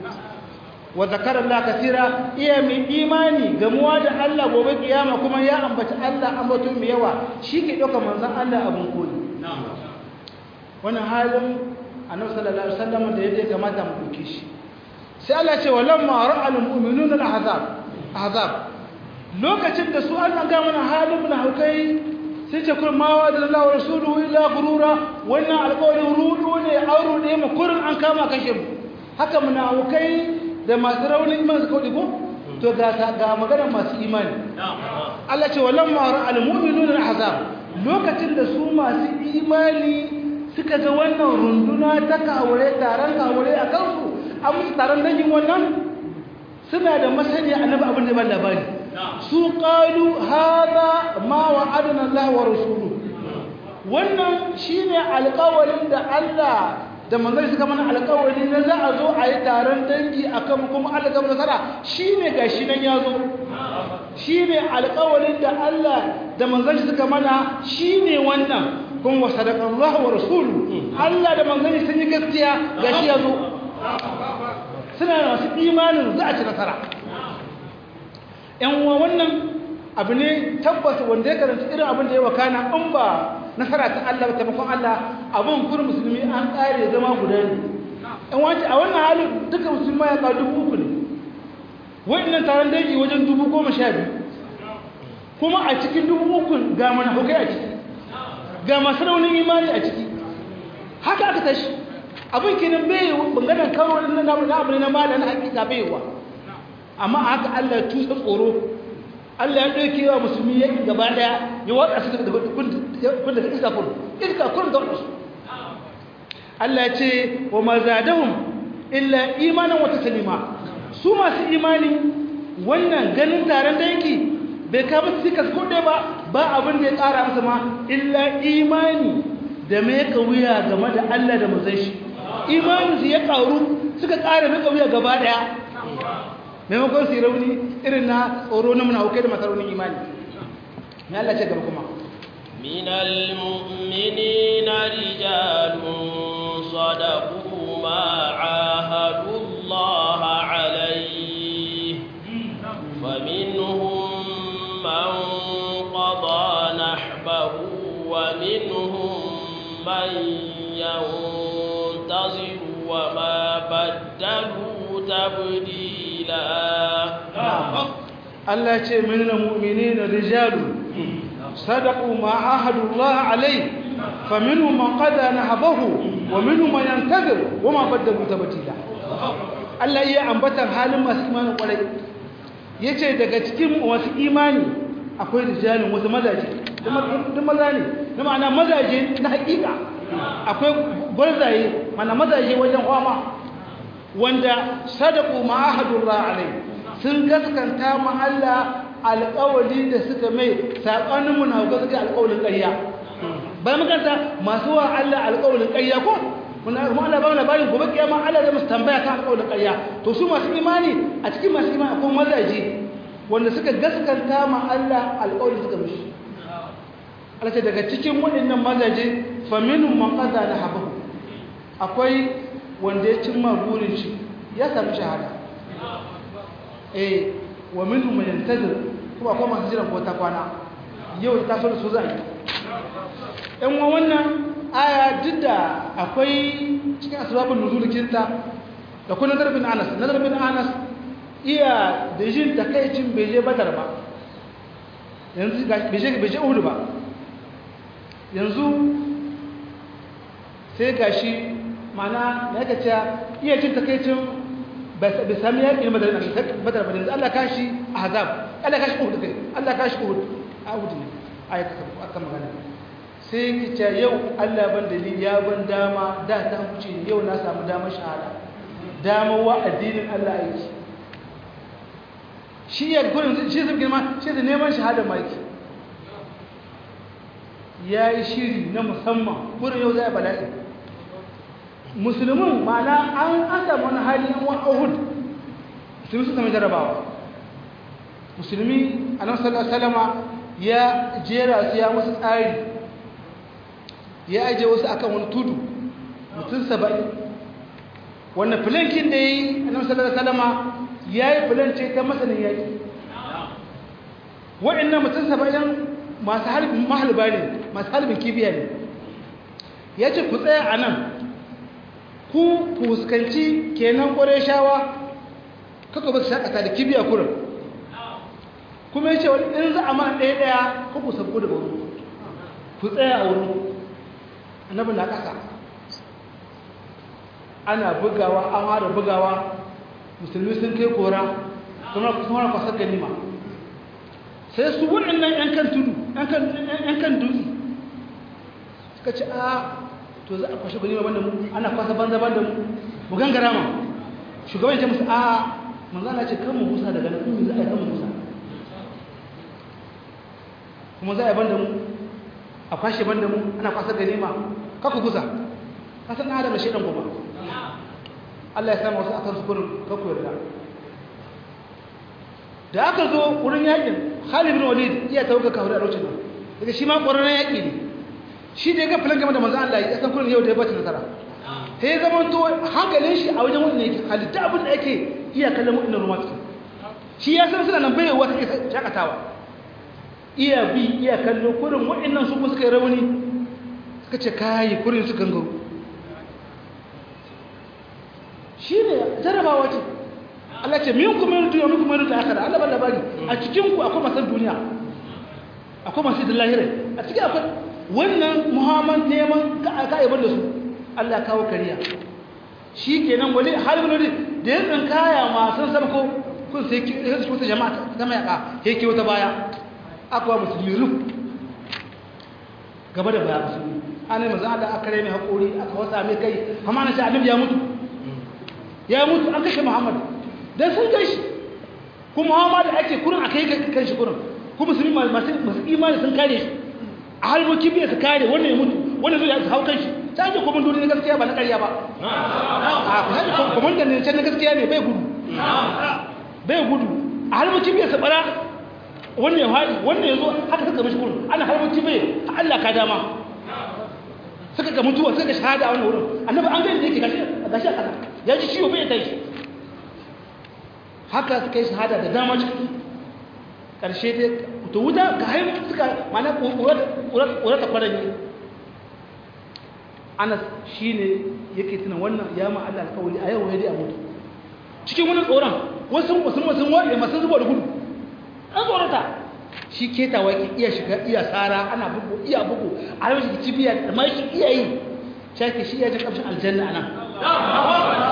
wa zakara Allah kaseera iya mai imani gamuwa da Allah gobe kiyama kuma ya ambaci Allah ambato mai yawa shi ke dauka manzon Allah abin koyi wannan halin annabi sallallahu alaihi wasallam da yake kamata mu duke shi sai Allah ce walamma ra'al mu'minuna al-ahzab ahzab lokacin da su Allah ga mana halin mun haukai sai ce kun ma wa da Allah wa rasuluhu illa gurura wannan alƙawarin rudu ne auru ne mu kurin an kama kashe mu haka mun haukai da masu raunin iman su kodi ko to ga ga magana masu imani Allah ce walamma ra'al mu'minuna al-ahzab lokacin da su masu imani suka ga wannan runduna ta kawure taron kawure a kansu an musu taron dangin wannan suna da masani annabi abin da ban labari su qalu hada ma wa'adana Allah wa rasuluhu wannan shine alƙawarin da Allah da manzon suka mana alƙawari na za a zo a yi taron dangi akan kuma Allah ga nasara shine gashi nan ya zo shine alƙawarin da Allah da manzon suka mana shine wannan kun wa sadaqallahu wa rasuluhu Allah da manzon sun yi gaskiya gashi ya zo suna da masu imanin za a ci nasara yan uwa wannan abu ne tabbata wanda ya karanta irin abin da ya wakana in ba nasara ta Allah ta taimakon Allah abin kur musulmi an kare zama guda ne yan wace a wannan halin duka musulmi ya kawo dubu uku ne wannan taron dangi wajen dubu goma sha biyu kuma a cikin dubu uku ga munafukai a ciki ga masu raunin imani a ciki haka aka tashi abin kenan bai bangaren kawo na abu ne na mala na hakika baiwa amma haka Allah ya tusa tsoro Allah ya ɗauke wa musulmi ya gaba daya ya watsa su daga kunda da iska kun iska kun da wasu Allah ya ce wa ma zadahum illa imanan wa taslima su masu imani wannan ganin taron danki bai ka musu cikas ko dai ba ba abin da ya ƙara masa ma illa imani da mai kauya game da Allah da manzon shi imanin su ya ƙaru suka ƙara mai kauya gaba daya maimakon su yi rauni irin na tsoro na munawukai da masu raunin imani ya Allah ce gaba kuma minal mu'minina rijalun sadaqu ma ahadu Allah alayhi faminhum man qada nahbahu wa minhum man yantaziru wa ma baddalu tabdila Allah ce minal mu'minina rijalu sadaqu ma ahadu Allah alayhi faminhum man qada nahbahu wa minhum man yantazir wa ma badalu tabtila Allah iya ambatan halin masu imanin kwarai yace daga cikin wasu imani akwai rijalin wasu mazaje duk maza ne na ma'ana mazaje na hakika akwai gwarzaye mana mazaje wajen kwama wanda sadaku ma'ahadullah alai sun gaskanta ma Allah alƙawari da suka mai sabanin munafikai suka alƙawarin ƙarya bayan makanta masu wa Allah alƙawarin ƙarya ko kuma Allah ba mu labarin gobe kiyama Allah zai musu tambaya kan alƙawarin ƙarya to su masu imani a cikin masu imani akwai mazaje wanda suka gaskanta ma Allah alƙawarin suka mishi Allah ce daga cikin waɗannan mazaje faminun man qada nahabahu akwai wanda ya cimma burin shi ya sami shahada eh wa minhum man yantazir kuma akwai masu jiran ko ta kwana yau ta so da su zai ɗan wa wannan aya duk da akwai cikin asbabun nuzul kinta da kuma nazar bin Anas nazar bin Anas iya da jin takaicin bai je Badar ba yanzu bai je bai je Uhud ba yanzu sai gashi mana da yake cewa iya jin takaicin bai sami yaƙin Badar ba yanzu Allah kashi Ahzab Allah kashi Uhud kai Allah kashi Uhud a Uhud ne ayata aka magana sai ki ce yau Allah ban dalili ya ban dama da ta huce yau na samu damar shahada damar wa addinin Allah aiki shi ya gurin shi zai girma shi da neman shahada maki ya yi shiri na musamman gurin yau zai bala'i musulmin ma'ana an an samu wani hali an wani Uhud musulmi su sami jarabawa musulmi a nan sallallahu alaihi wasallama ya jera su ya wasu tsari ya aje wasu akan wani tudu mutum saba'in wannan filankin da ya yi a nan sallallahu alaihi wasallama ya yi filance ta masanin yaƙi waɗannan mutum saba'in masu harbin mahalba ne masu harbin kibiya ne ya ce ku tsaya a nan ku fuskanci kenan ƙwarai shawa kaka ba su shaƙata da kibiya kurin kuma ya ce wani in za a mana ɗaya ɗaya ko ku sabko daga wurin ku tsaya a wurin annabi na ƙasa ana bugawa an hada bugawa musulmi sun kai kora kuma kuma kwasar ganima sai su waɗannan ‘yan kan tudu ‘yan kan dutse suka ce a to za a kwashe ganima banda mu ana kwasa banza banda mu mu gangara ma shugaban ce musu a manzana ce kan mu musa daga nan kuma za a yi kan mu musa kuma za a yi banda mu a kwashe banda mu ana kwasa ganima kaku gusa kasan na da shaidan goma Allah ya samu wasu akan su kurin kaku yarda da aka zo wurin yakin Khalid bin Walid iya tauka kawai a lokacin nan daga shi ma ƙwararren yaƙi ne shi da ya ga filan game da manzan Allah ya san kurin yau da ya bata nasara sai ya zama to hankalin shi a wajen wanda yake Khalid da abin da yake iya kallon waɗannan ruwa cikin shi ya san suna nan bai wata ke shakatawa iya bi iya kallo kurin waɗannan su kuma suka yi rauni suka ce kayi kurin su gangaro shi ne jarabawa ce Allah ce min kuma yin duniya min kuma yin da aka da Allah ban labari a cikinku akwai masan duniya akwai masu da lahirai a cikin akwai wannan muhammad neman ka'ibar da su Allah kawo kariya shi kenan wani halin wani da ya tsin kaya masu sabko kun sai su wata jama'a ta mayaka ya ke wata baya akwa musulmi ruf gaba da baya musulmi an yi maza da aka rame haƙori aka wasa mai kai amma na shi annabi ya mutu ya mutu an kashe muhammad don sun kai shi kuma muhammad ake kurin a kai kan shi kurin kuma musulmi masu imani sun kare shi a halboki biya su kare wannan ya mutu wannan zai su hau kan shi ta ake kwamandoni na gaskiya ba na ƙarya ba a kwamandan ne can na gaskiya ne bai gudu bai gudu a halboki biya su bara wannan ya haɗi wannan ya zo haka suka mashi kurin ana halboki bai a Allah ka dama suka ga mutuwa suka ga shahada a wani wurin annabi an gani da yake gashi a gashi a ƙasa ya ji ciwo bai ya tashi haka suka yi shahada da dama cikin ƙarshe dai to wuta ga hain suka mana ƙura ta kwanan ne anas shi ne yake tunan wannan ya ma Allah alƙawari a yau ya dai a mutu cikin wani tsoron wasu wasu wasu waɗe masu zuba da gudu an tsorata shi ketawa ke iya shiga iya tsara ana bugu iya bugu a yau shi cibiya da ma shi iya yi shake shi ya ji ƙamshin aljanna a nan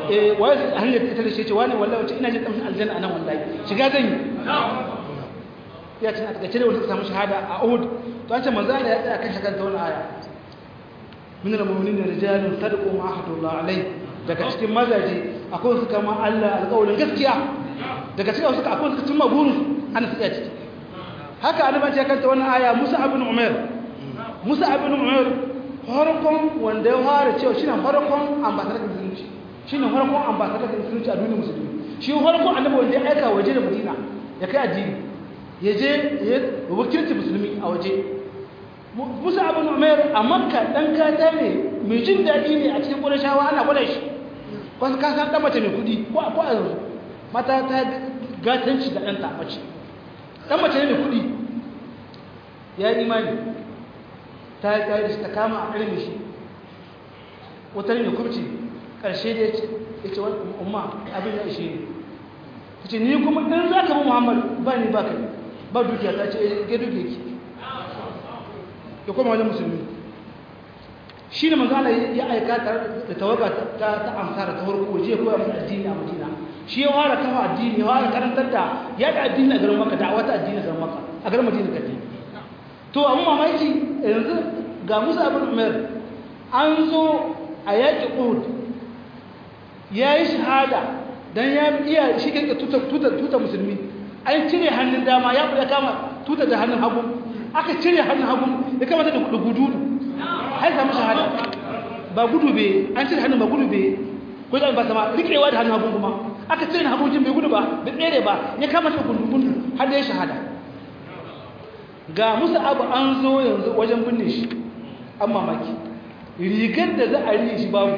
eh wai hanyar ita da shi ce wani wallahi wace ina jin kamshin aljanna anan wallahi shiga zan yi ya ce aka cire wanda samu shahada a Uhud to an ce manzo Allah ya tsaya kan shakan ta wannan aya min al-mu'minina rijalun sadaqu ma ahadullah alai daga cikin mazaje akwai su kama Allah alƙawarin gaskiya daga cikin su akwai su cimma burin ana tsaya ciki haka annabi ya kanta wannan aya Musa ibn Umair Musa ibn Umair farkon wanda ya fara cewa shine farkon ambassador da musulunci shine farkon ambassador da musulunci a duniyar musulmi shi farkon annabi wanda ya aika waje da Madina ya kai addini ya je ya wakilci musulmi a waje Musa ibn Umair a Makka dan kata ne mai jin dadi ne a cikin Qurayshawa ana gwada shi wasu ka san dan mace mai kudi ko ko a yanzu mata ta gatanci da dan ta mace dan mace ne mai kudi ya yi imani ta yi kai ta kama a karmi shi wutar mai kubci karshe da yace yace wani umma abin ya ishe ni tace ni kuma dan zaka bi Muhammad ba ni ba kai ba dukiya ta ce ga dukiya ki ya koma wajen musulmi shi ne manzana ya aika da tawaga ta amsara ta farko waje ya koya musu addini a Madina shi ya fara kafa addini ya fara karantar da ya da addini a garin Makka da wata addini a garin Makka a garin Madina kadai to amma mamaki yanzu ga Musa ibn Umair an zo a yaƙi Uhud yayi shahada dan ya iya shi kai tuta tuta tuta musulmi an cire hannun dama ya ya kama tuta da hannun hagu aka cire hannun hagu ya kama da gudu har samu shahada ba gudu be an cire hannun ba gudu be ko da ba sama rikewa da hannun hagu kuma aka cire hagu jin bai gudu ba bai tsere ba ya kama da gudu gudu har da ya shahada ga Musa abu an zo yanzu wajen binne shi an mamaki rigar da za a riye shi babu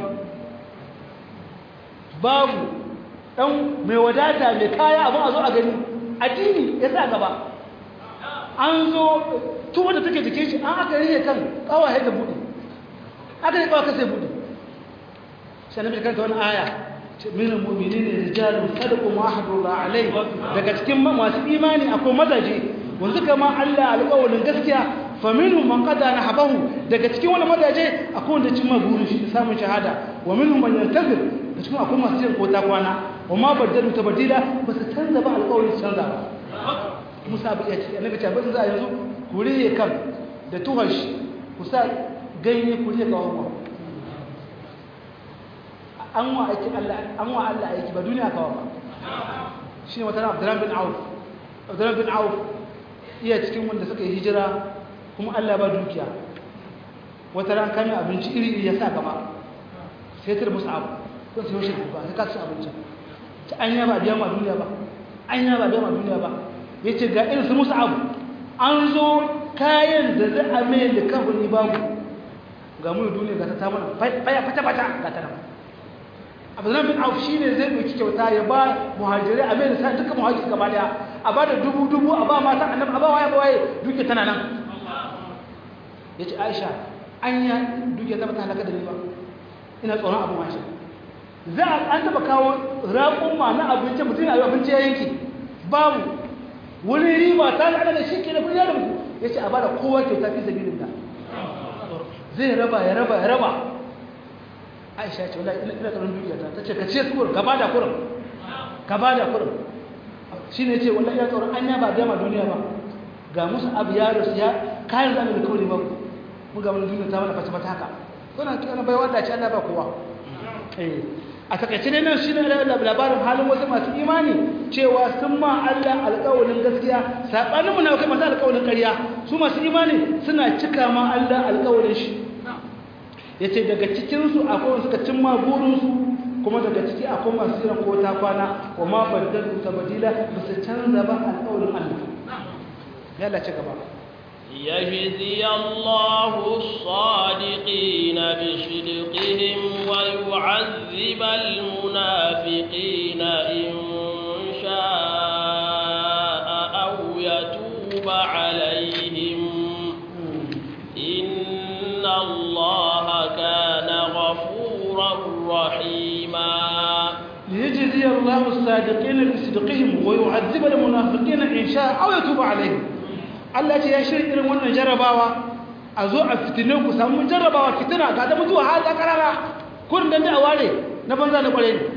babu dan mai wadata mai kaya abu a zo a gani addini ya sa gaba an zo tuwa da take jikin shi an aka riye kan kawaye da bude aka yi kawai sai bude sai na kanta wani aya min al-mu'minina rijalun sadaqu ma ahadullah alayhi daga cikin masu imani akwai mazaje wanda kama Allah alƙawarin gaskiya fa minhum man qada nahbahu daga cikin wani mazaje akwai wanda cimma burin shi samun shahada wa minhum man yantazir da cikin akwai masu yin kota kwana wa ma baddalu tabdila ba su canza ba alƙawarin canza ba Musa bai ce annabi ta bazan za yanzu ku riye kan da tuhar shi ku sa ganye ku riye kawo an wa aiki Allah an wa Allah aiki ba duniya kawo ba shine wata Abdurrahman bin Auf Abdurrahman bin Auf iya cikin wanda suka yi hijira kuma Allah ba dukiya wata ran kan abinci iri iri ya sa gaba sai tar musu abu ko sai shi ba sai ka ci abinci ta anya ba biya ma duniya ba anya ba biya ma duniya ba yace ga irin su musu abu an zo kayan da za a mai da kafin babu ga mu duniya ga ta ta mana baya fata fata ga ta nan Abdullah bin Auf shine zai dauki kyauta ya ba muhajirai a mai da duka muhajiri gaba daya a ba da dubu dubu a ba mata annabi a ba waye ba waye duke tana nan yace Aisha anya duke ta bata halaka da ni ba ina tsoron abu Aisha za an taba kawo raƙun ma na abinci mutum ya abinci ya yanki babu wani riba ta da da shi ke da kudi da ku yace a ba da kowa kyauta fi sabilillah zai raba ya raba ya raba Aisha ce wallahi ina ina tsoron dukiya ta tace ka ce kurin ka bada kurin ka bada kurin shine yace wallahi ina tsoron anya ba da ma duniya ba ga musu abu ya rasu ya kayan zamu da kawai ba mu ga mun duniya ta mana fata fata haka wannan kana bai wanda ce Allah ba kowa eh a takaice ne nan shine labarin halin wasu masu imani cewa sun ma Allah alƙawarin gaskiya sabanin mu na kai masu alƙawarin ƙarya su masu imani suna cika ma Allah alƙawarin shi yace daga cikin su akwai suka cimma burin su kuma daga ciki akwai masu jiran ko ta kwana wa ma baddalu tabdila bisa canza ba alƙawarin Allah yalla ci gaba يجزي الله الصادقين بصدقهم ويعذب المنافقين إن شاء أو يتوب عليهم إن الله كان غفورا رحيما ليجزي الله الصادقين بصدقهم ويعذب المنافقين إن شاء أو يتوب عليهم Allah ce ya shirya irin wannan jarabawa a zo a fitinin ku samu jarabawa fitina ga da mutuwa har da karara kun dan da aware na banza da kware ne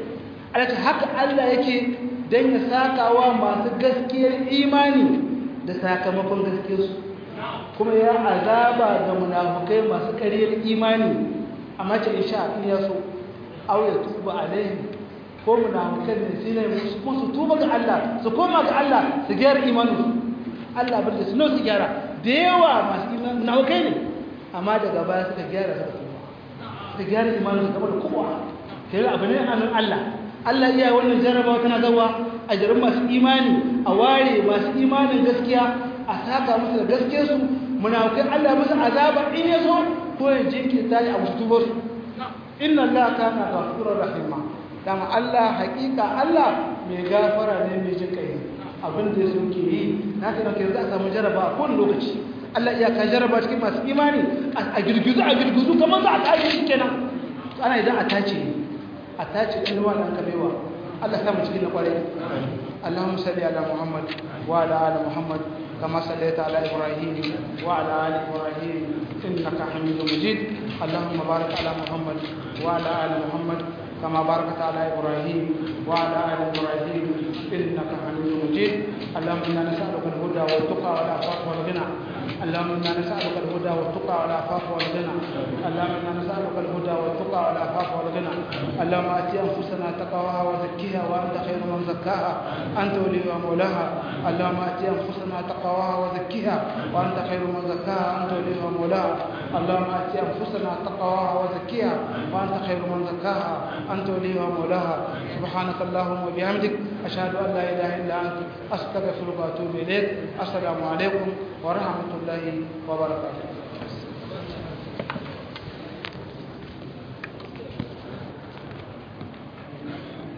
Allah haka Allah yake dan ya sakawa masu gaskiyar imani da sakamakon gaskiyarsu kuma ya azaba ga munafukai masu ƙaryar imani amma ce insha Allah ya so aw ya tuba alaihi ko munafukan ne sai ne musu tuba ga Allah su koma ga Allah su gyara imaninsu Allah bar da su su gyara da yawa masu imani munafukai ne amma daga baya suka gyara suka tuba suka gyara imaninsu kamar kowa kai abu ne anan Allah Allah iya wannan jarabawa tana zawa a jarin masu imani a ware masu imanin gaskiya a saka musu da gaskiyarsu munafukai Allah musu azaba in ya so ko ya jinkirta ya musu tubar su inna Allah kana ghafurur rahima dama Allah hakika Allah mai gafara ne mai jin kai abin da yake yi na kana kai za a samu jaraba a kowane lokaci Allah iya ka jaraba cikin masu imani a girgizu a girgizu kamar za a tashi shi kenan ana idan a tace a tace ɗin wannan kabewa Allah ta mu cikin na kwarai Allahumma salli ala Muhammad wa ala ali Muhammad kama sallaita ala Ibrahim wa ala ali Ibrahim innaka Hamidum Majid Allahumma barik ala Muhammad wa ala ali Muhammad kama barakta ala Ibrahim wa ala ali Ibrahim innaka Hamidum Majid Allahumma inna nas'aluka al-huda wa at-tuqa wa al-afafa wal ghina اللهم إنا نسألك الهدى والتقى والعفاف والغنى اللهم إنا نسألك الهدى والتقى والعفاف والغنى اللهم آت أنفسنا تقواها وزكيها وأنت خير من زكاها أنت وليها مولاها اللهم آت أنفسنا تقواها وزكيها وأنت خير من زكاها أنت وليها مولاها اللهم آت أنفسنا تقواها وزكيها وأنت خير من زكاها أنت وليها مولاها سبحانك اللهم وبحمدك أشهد أن لا إله إلا أنت أستغفرك وأتوب إليك السلام عليكم ورحمة الله وبركاته